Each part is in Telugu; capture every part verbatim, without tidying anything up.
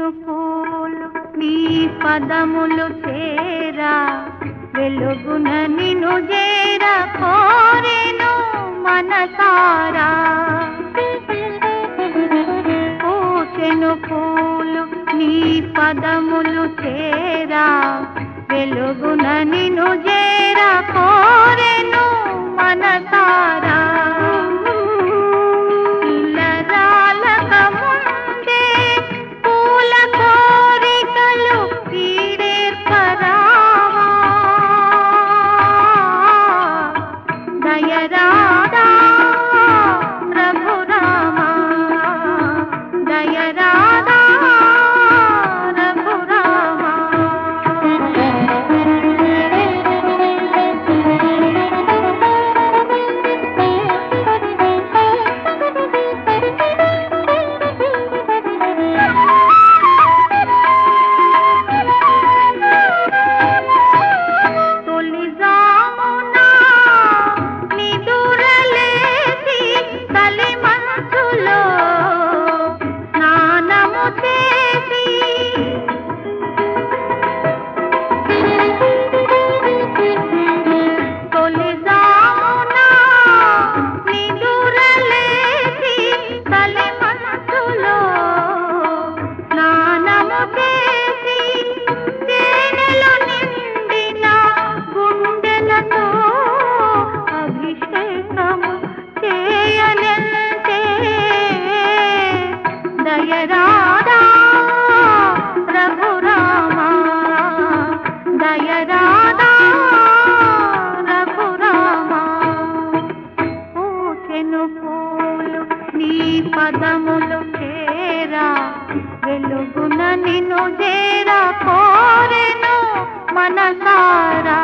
పూలు నీ పదములు చేరా వెలుగున నిన్ను చేరా కోరెను మనసారా. పూచెను పూలు నీ పదములు చేరా వెలుగున నిన్ను చేరా కోరెను మనసారా. దయరాదా ప్రభు రామా దయరాదా ప్రభు రామా. దయరాదా ప్రభు రామా దయరాదా ప్రభు రామా. పూచెను పూలు నీ పదములు చేరా వెలుగున నిన్ను చేరా కోరెను మనసారా.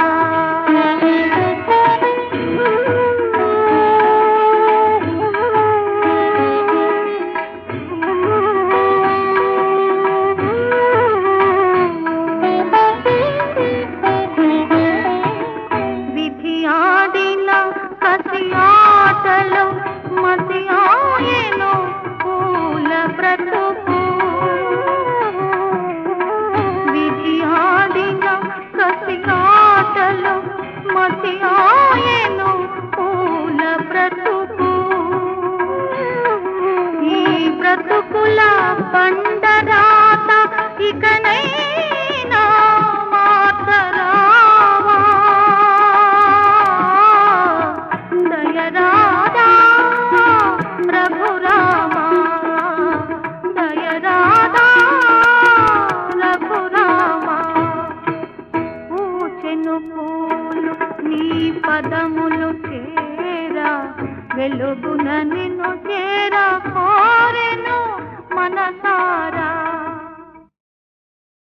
ఆటలో మతి ఆయను పూల బ్రతుకు విధి ఆడిన కసి ఆటలో మతి ఆయను పూల బ్రతుకు. ఈ బ్రతుకుల బండరాత ఇకనైనా మాతరావా. దయరాదా ప్రభు రామా దయరాదా ప్రభు రామా. పూచెను పూలు నీ పదములు చేరా వెలుగున నిన్ను చేరా కోరెను మనసారా.